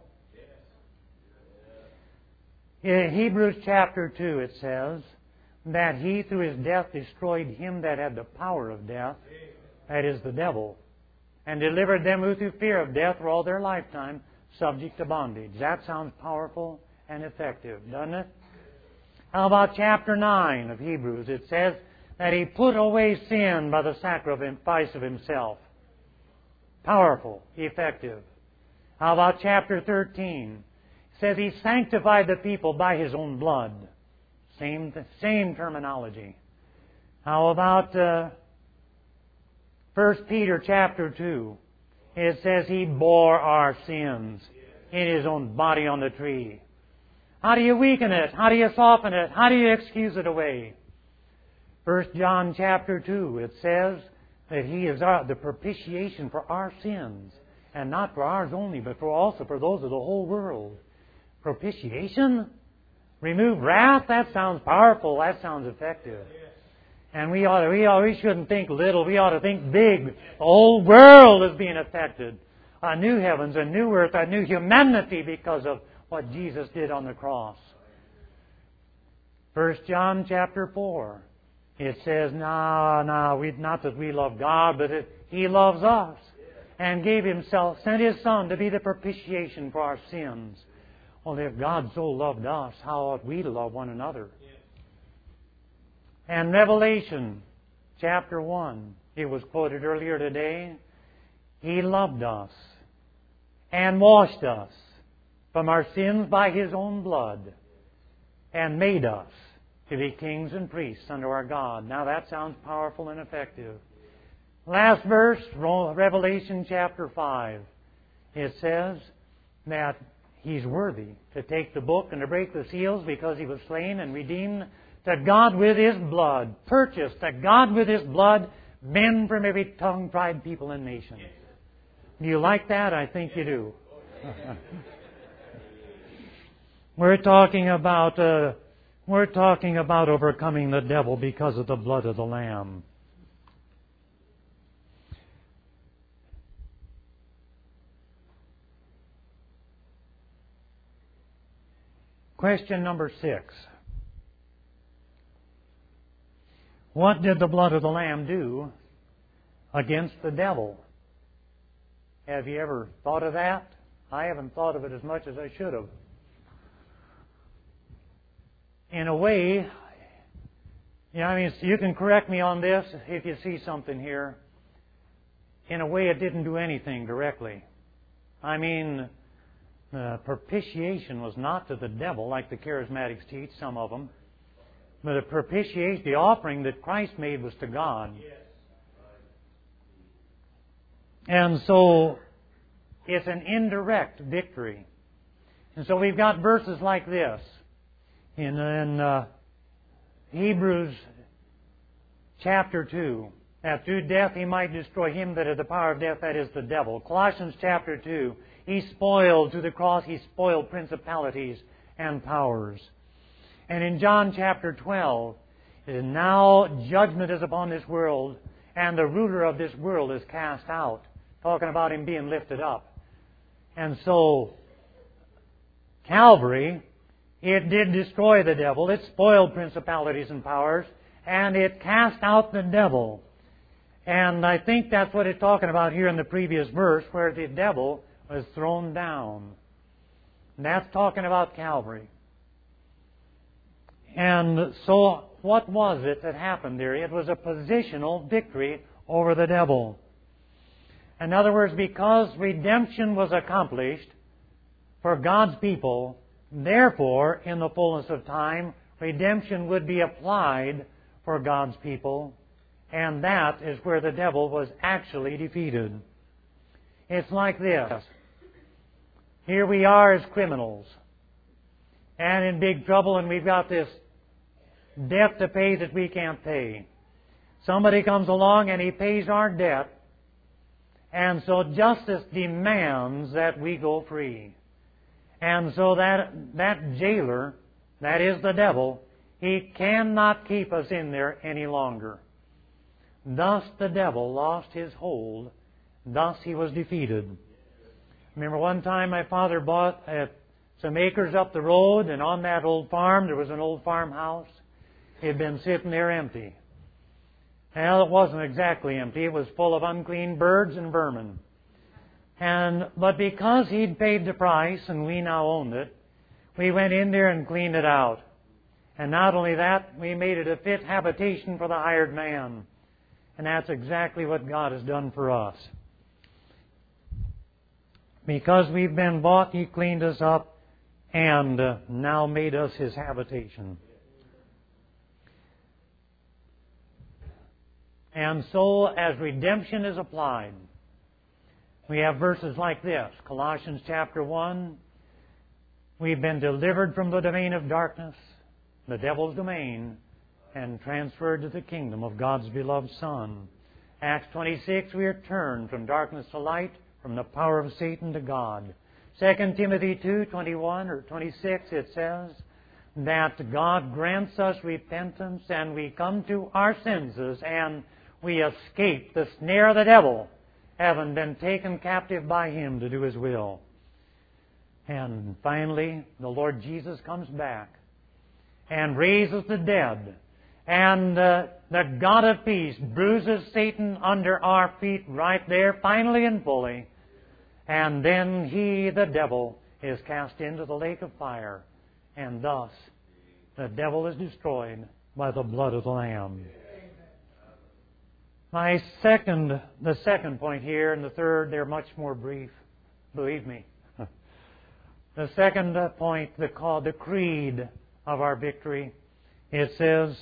In Hebrews chapter two it says that He through His death destroyed him that had the power of death, that is the devil, and delivered them who through fear of death were all their lifetime subject to bondage. That sounds powerful and effective, doesn't it? How about chapter nine of Hebrews? It says that He put away sin by the sacrifice of Himself. Powerful, effective. How about chapter thirteen? It says He sanctified the people by His own blood. Same, same terminology. How about uh, First Peter chapter two? It says He bore our sins in His own body on the tree. How do you weaken it? How do you soften it? How do you excuse it away? First John chapter two, it says that He is our, the propitiation for our sins. And not for ours only, but for also for those of the whole world. Propitiation? Remove wrath? That sounds powerful. That sounds effective. And we ought to, we, ought, we shouldn't think little. We ought to think big. The whole world is being affected. A new heavens, a new earth, a new humanity because of what Jesus did on the cross. First John chapter four. It says, no, no, we, not that we love God, but it, He loves us. And gave Himself, sent His Son to be the propitiation for our sins. Well, if God so loved us, how ought we to love one another? And Revelation chapter one, it was quoted earlier today. He loved us and washed us from our sins by His own blood and made us to be kings and priests unto our God. Now that sounds powerful and effective. Last verse, Revelation chapter five. It says that He's worthy to take the book and to break the seals because He was slain and redeemed to God with His blood. Purchased to God with His blood men from every tongue, tribe, people, and nation. Do you like that? I think you do. We're talking about uh, we're talking about overcoming the devil because of the blood of the Lamb. Question number six. What did the blood of the Lamb do against the devil? Have you ever thought of that? I haven't thought of it as much as I should have. In a way, you know, I mean, you can correct me on this if you see something here. In a way, it didn't do anything directly. I mean, uh, propitiation was not to the devil, like the charismatics teach, some of them. But the propitiation, the offering that Christ made was to God. And so, it's an indirect victory. And so we've got verses like this. In, in uh, Hebrews chapter two, that through death He might destroy him that had the power of death, that is the devil. Colossians chapter two, He spoiled, through the cross, He spoiled principalities and powers. And in John chapter twelve, and now judgment is upon this world, and the ruler of this world is cast out. Talking about Him being lifted up. And so, Calvary, it did destroy the devil. It spoiled principalities and powers. And it cast out the devil. And I think that's what it's talking about here in the previous verse, where the devil was thrown down. And that's talking about Calvary. And so, what was it that happened there? It was a positional victory over the devil. In other words, because redemption was accomplished for God's people, therefore, in the fullness of time, redemption would be applied for God's people, and that is where the devil was actually defeated. It's like this. Here we are as criminals, and in big trouble, and we've got this debt to pay that we can't pay. Somebody comes along and he pays our debt, and so justice demands that we go free. And so that, that jailer, that is the devil, he cannot keep us in there any longer. Thus the devil lost his hold. Thus he was defeated. Remember one time my father bought uh, some acres up the road, and on that old farm there was an old farmhouse. It had been sitting there empty. Well, it wasn't exactly empty. It was full of unclean birds and vermin. And but because he'd paid the price and we now owned it, we went in there and cleaned it out. And not only that, we made it a fit habitation for the hired man. And that's exactly what God has done for us. Because we've been bought, He cleaned us up and uh, now made us His habitation. And so, as redemption is applied, we have verses like this. Colossians chapter one, we've been delivered from the domain of darkness, the devil's domain, and transferred to the kingdom of God's beloved Son. Acts twenty-six, we are turned from darkness to light, from the power of Satan to God. Second Timothy two, twenty-one or twenty-six, it says that God grants us repentance and we come to our senses and we escape the snare of the devil, having been taken captive by him to do his will. And finally, the Lord Jesus comes back and raises the dead. And uh, the God of peace bruises Satan under our feet right there, finally and fully. And then he, the devil, is cast into the lake of fire. And thus, the devil is destroyed by the blood of the Lamb. My second, the second point here and the third, they're much more brief. Believe me. The second point, the, called the creed of our victory. It says,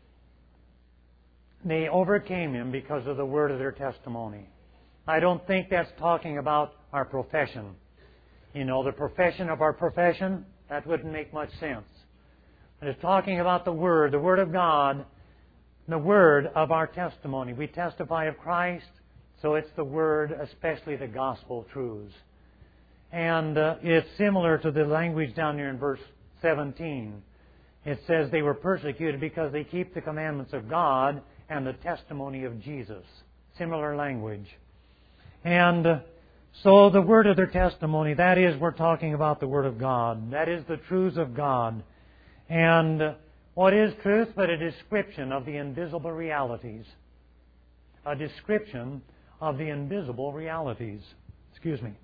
they overcame him because of the word of their testimony. I don't think that's talking about our profession. You know, the profession of our profession, that wouldn't make much sense. But it's talking about the Word, the Word of God, the Word of our testimony. We testify of Christ, so it's the Word, especially the gospel truths. And uh, it's similar to the language down here in verse seventeen. It says they were persecuted because they keep the commandments of God and the testimony of Jesus. Similar language. And uh, so the word of their testimony, that is, we're talking about the Word of God. That is the truths of God. And uh, what is truth but a description of the invisible realities? A description of the invisible realities. Excuse me.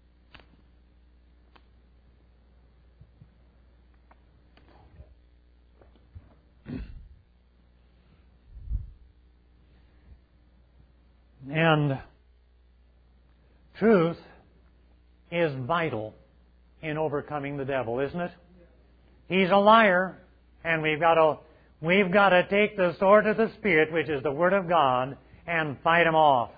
And truth is vital in overcoming the devil, isn't it? He's a liar, and we've got to we've got to take the sword of the Spirit, which is the Word of God, and fight him off.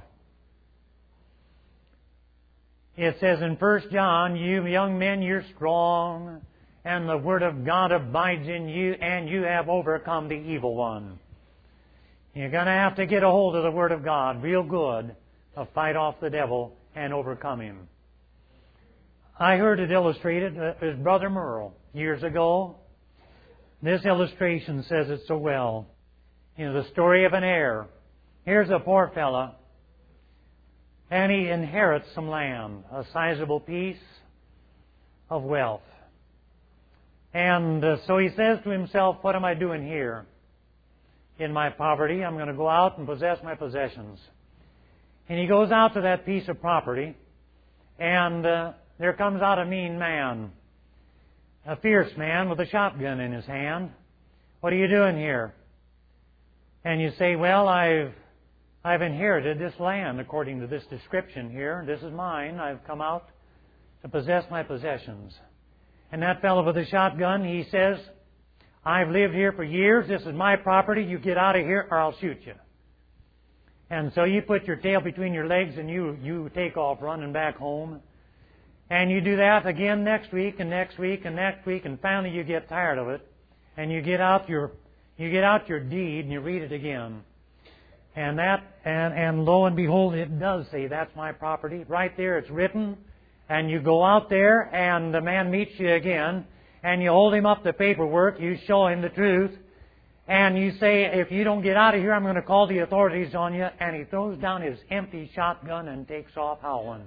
It says in First John, you young men, you're strong, and the Word of God abides in you, and you have overcome the evil one. You're going to have to get a hold of the Word of God real good to fight off the devil and overcome him. I heard it illustrated, uh, as Brother Merle years ago. This illustration says it so well. You know, the story of an heir. Here's a poor fella, and he inherits some land, a sizable piece of wealth. And uh, so he says to himself, what am I doing here? In my poverty, I'm going to go out and possess my possessions. And he goes out to that piece of property, and uh, there comes out a mean man, a fierce man with a shotgun in his hand. What are you doing here? And you say, well, I've I've inherited this land according to this description here. This is mine. I've come out to possess my possessions. And that fellow with the shotgun, he says, I've lived here for years. This is my property. You get out of here or I'll shoot you. And so you put your tail between your legs and you, you take off running back home. And you do that again next week and next week and next week, and finally you get tired of it. And you get out your you get out your deed and you read it again. And that and, and lo and behold, it does say that's my property. Right there it's written. And you go out there and the man meets you again, and you hold him up the paperwork, you show him the truth, and you say, if you don't get out of here, I'm going to call the authorities on you. And he throws down his empty shotgun and takes off howling.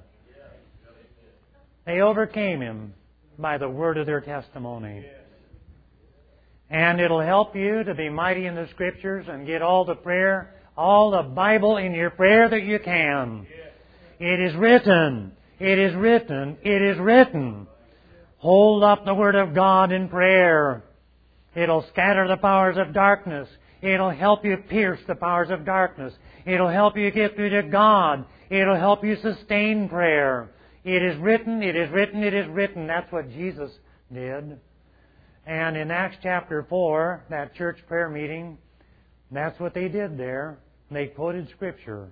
They overcame him by the word of their testimony. And it'll help you to be mighty in the Scriptures and get all the prayer, all the Bible in your prayer that you can. It is written. It is written. It is written. Hold up the Word of God in prayer. It'll scatter the powers of darkness. It'll help you pierce the powers of darkness. It'll help you get through to God. It'll help you sustain prayer. It is written, it is written, it is written. That's what Jesus did. And in Acts chapter four, that church prayer meeting, that's what they did there. They quoted Scripture.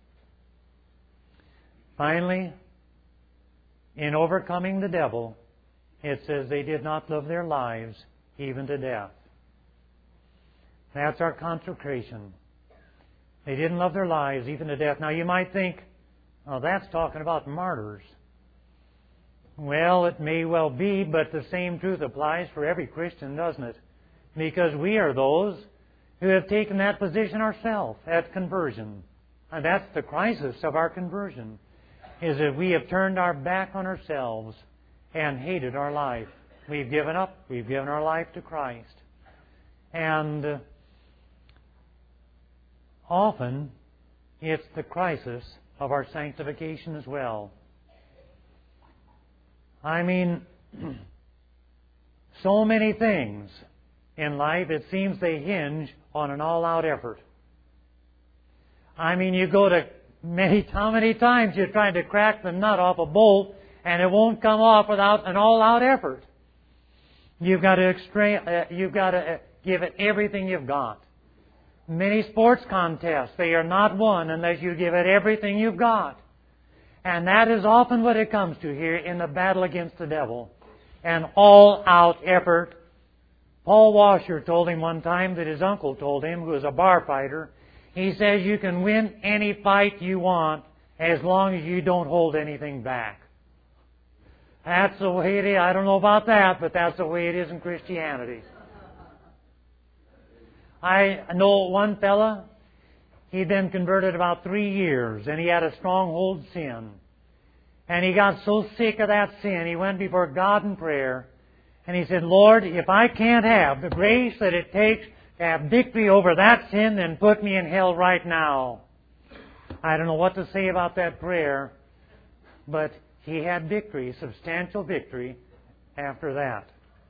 Finally, in overcoming the devil, it says they did not love their lives even to death. That's our consecration. They didn't love their lives even to death. Now you might think, oh, that's talking about martyrs. Well, it may well be, but the same truth applies for every Christian, doesn't it? Because we are those who have taken that position ourselves at conversion. And that's the crisis of our conversion, is that we have turned our back on ourselves and hated our life. We've given up. We've given our life to Christ. And uh, often it's the crisis of our sanctification as well. I mean, so many things in life, it seems they hinge on an all-out effort. I mean, you go to many, how many times you're trying to crack the nut off a bolt, and it won't come off without an all-out effort. You've got to extra- uh, you've got to uh, give it everything you've got. Many sports contests, they are not won unless you give it everything you've got. And that is often what it comes to here in the battle against the devil. An all-out effort. Paul Washer told him one time that his uncle told him, who was a bar fighter, he says you can win any fight you want as long as you don't hold anything back. That's the way it is. I don't know about that, but that's the way it is in Christianity. I know one fella, he'd been converted about three years, and he had a stronghold sin. And he got so sick of that sin, he went before God in prayer, and he said, Lord, if I can't have the grace that it takes to have victory over that sin, then put me in hell right now. I don't know what to say about that prayer, but he had victory, substantial victory, after that.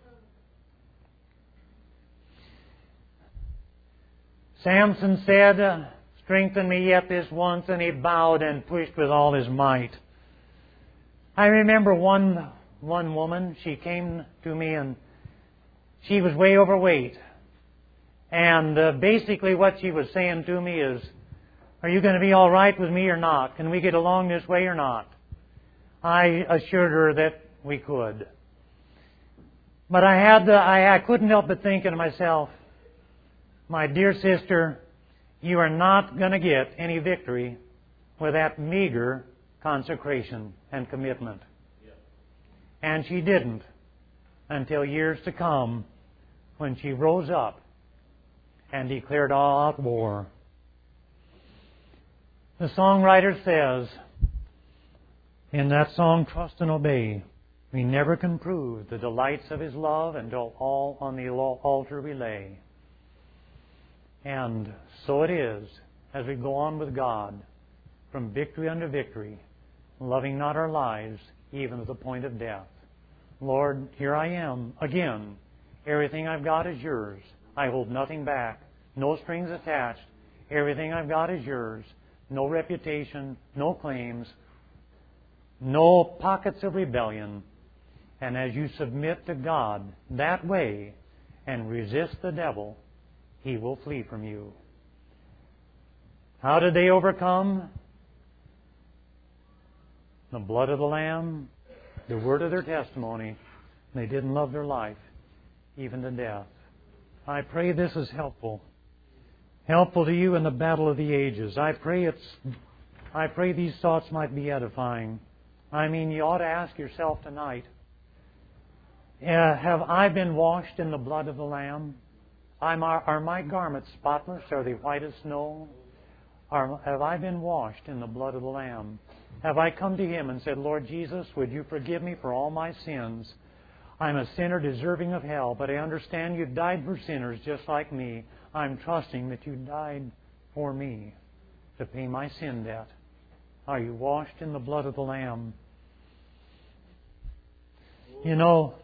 Samson said, strengthen me yet this once, and he bowed and pushed with all his might. I remember one one woman, she came to me and she was way overweight. And uh, basically what she was saying to me is, are you going to be all right with me or not? Can we get along this way or not? I assured her that we could. But I had the, I, I couldn't help but thinking to myself, my dear sister, you are not going to get any victory with that meager consecration and commitment. And she didn't until years to come when she rose up and declared all-out war. The songwriter says in that song, Trust and Obey, we never can prove the delights of His love until all on the altar we lay. And so it is as we go on with God from victory unto victory, loving not our lives even to the point of death. Lord, here I am again. Everything I've got is yours. I hold nothing back. No strings attached. Everything I've got is yours. No reputation, no claims, no pockets of rebellion. And as you submit to God that way and resist the devil, he will flee from you. How did they overcome? The blood of the Lamb, the word of their testimony. They didn't love their life, even to death. I pray this is helpful. Helpful to you in the battle of the ages. I pray it's I pray these thoughts might be edifying. I mean, you ought to ask yourself tonight, uh, have I been washed in the blood of the Lamb? I'm, are, are my garments spotless? Are they white as snow? Are, have I been washed in the blood of the Lamb? Have I come to Him and said, Lord Jesus, would you forgive me for all my sins? I'm a sinner deserving of hell, but I understand you died for sinners just like me. I'm trusting that you died for me to pay my sin debt. Are you washed in the blood of the Lamb? You know,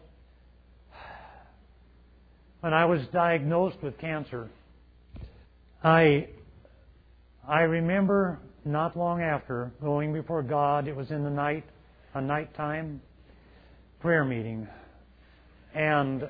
when I was diagnosed with cancer, I I remember not long after going before God. It was in the night, a nighttime prayer meeting, and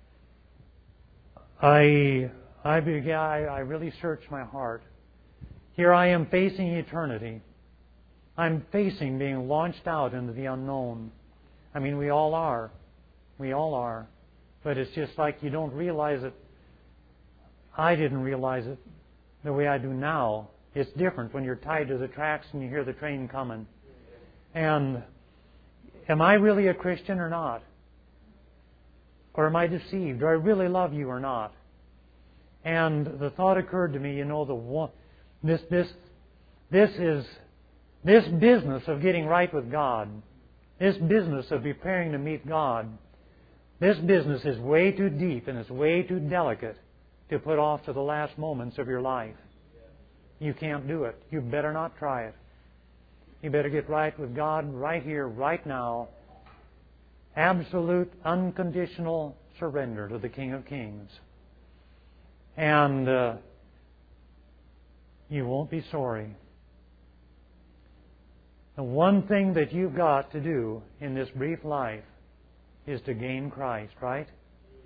I I began. I, I really searched my heart. Here I am facing eternity. I'm facing being launched out into the unknown. I mean, we all are. We all are. But it's just like you don't realize it. I didn't realize it the way I do now. It's different when you're tied to the tracks and you hear the train coming. And am I really a Christian or not? Or am I deceived? Do I really love you or not? And the thought occurred to me, you know, the one, this this this is this business of getting right with God, this business of preparing to meet God, this business is way too deep and it's way too delicate to put off to the last moments of your life. You can't do it. You better not try it. You better get right with God right here, right now. Absolute, unconditional surrender to the King of Kings. And uh, you won't be sorry. The one thing that you've got to do in this brief life is to gain Christ, right?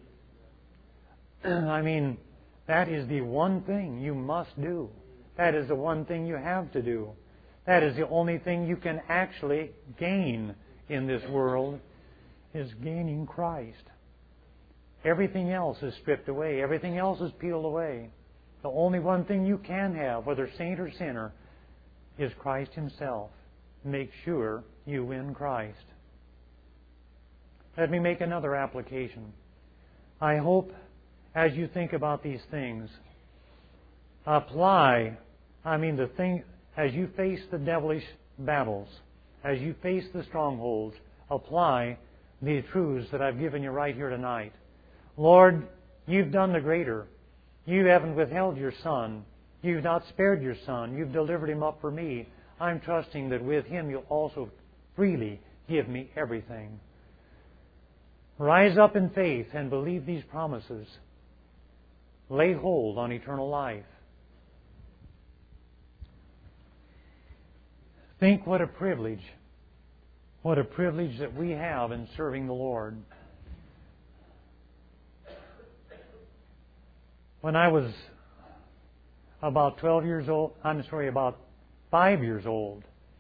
I mean, that is the one thing you must do. That is the one thing you have to do. That is the only thing you can actually gain in this world, is gaining Christ. Everything else is stripped away. Everything else is peeled away. The only one thing you can have, whether saint or sinner, is Christ Himself. Make sure you win Christ. Let me make another application. I hope, as you think about these things, apply, I mean the thing, as you face the devilish battles, as you face the strongholds, apply the truths that I've given you right here tonight. Lord, You've done the greater. You haven't withheld Your Son. You've not spared Your Son. You've delivered Him up for me. I'm trusting that with Him You'll also freely give me everything. Rise up in faith and believe these promises. Lay hold on eternal life. Think what a privilege, what a privilege that we have in serving the Lord. When I was about twelve years old, I'm sorry, about five years old,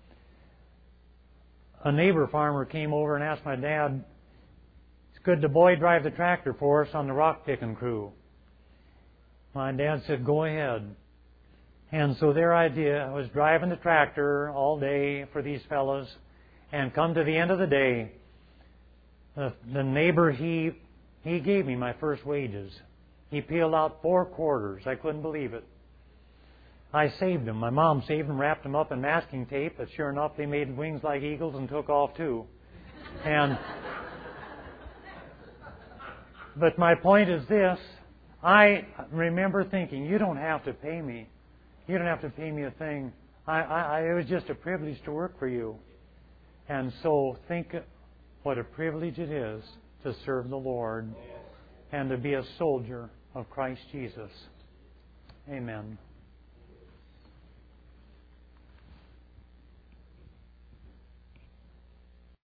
a neighbor farmer came over and asked my dad, could the boy drive the tractor for us on the rock picking crew? My dad said, go ahead. And so their idea was driving the tractor all day for these fellows, and come to the end of the day, the, the neighbor, he he gave me my first wages. He peeled out four quarters. I couldn't believe it. I saved them. My mom saved them, wrapped them up in masking tape, but sure enough, they made wings like eagles and took off too. And but my point is this. I remember thinking, you don't have to pay me. You don't have to pay me a thing. I, I, it was just a privilege to work for you. And so think what a privilege it is to serve the Lord and to be a soldier of Christ Jesus. Amen.